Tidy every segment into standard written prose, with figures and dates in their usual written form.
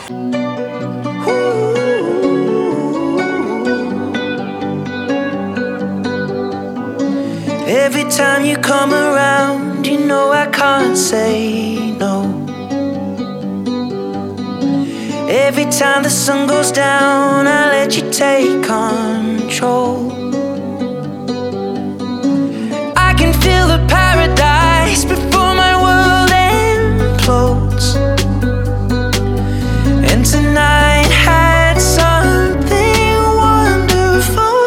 Every time you come around, you know I can't say no. Every time the sun goes down, I let you take control. I can feel the paradise before my world implodes. And tonight had something wonderful.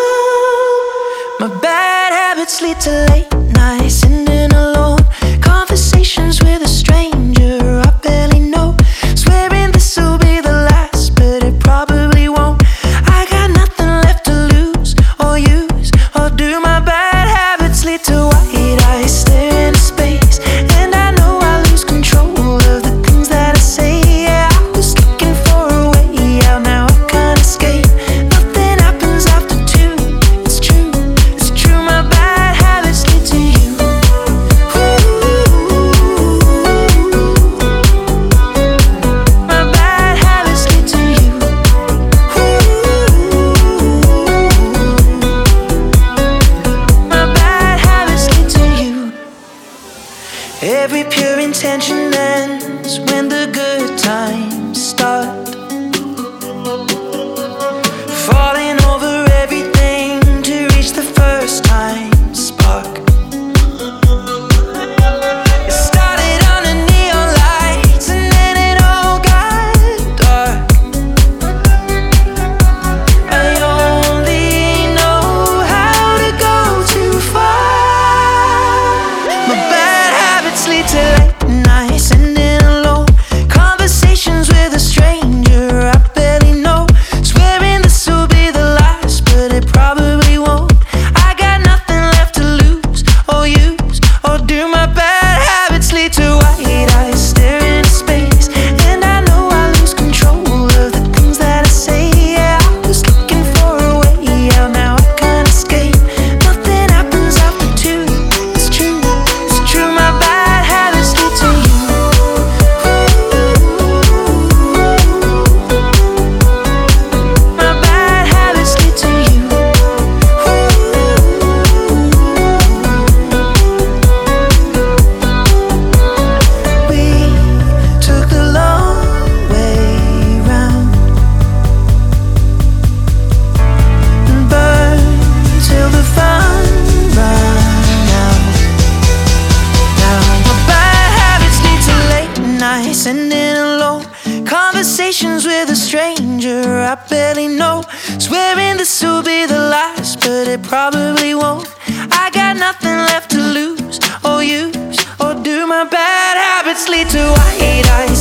My bad habits lead to late nights, sitting alone, conversations with a stranger I barely know, swearing this will be the last, but it probably won't. I got nothing left to lose or use or do. My bad habits lead to white eyes staring into space, and I know I lose control of the things that I say. Yeah, I was looking for a way out, now I can't escape. Nothing happens after two. It's true, it's true. My bad habits lead to you. My bad habits lead to you. My bad habits lead to you. Every pure intention ends when the good times start. Falling over everything to reach the first time spark. It started under neon lights and then it all got dark. I only know how to go too far. My bad habits lead to late nights, sitting alone, conversations with a stranger I barely know, swearing this will be the last, but it probably won't. I got nothing left to lose or use or do. My bad habits lead to white eyes staring into space, and I know I lose control of the things that I say. Yeah, I was looking for a way out, now I can't escape. Nothing happens after two. It's true, it's true. My bad habits lead to you. My bad habits lead to you. We took the long way round and burned till the fun ran out. Now my bad habits lead to late nights, sitting alone, conversations with a stranger I barely know, swearing this will be the last, but it probably won't. I got nothing left to lose or use or do. My bad habits lead to white eyes